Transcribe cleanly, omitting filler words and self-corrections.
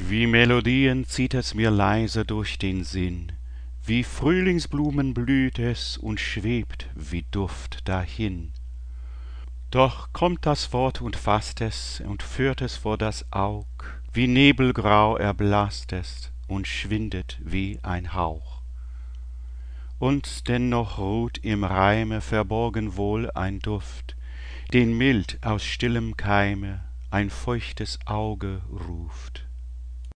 Wie Melodien zieht es mir leise durch den Sinn, wie Frühlingsblumen blüht es und schwebt wie Duft dahin. Doch kommt das Wort und faßt es und führt es vor das Aug, wie Nebelgrau erblaßt es und schwindet wie ein Hauch. Und dennoch ruht im Reime verborgen wohl ein Duft, den mild aus stillem Keime ein feuchtes Auge ruft.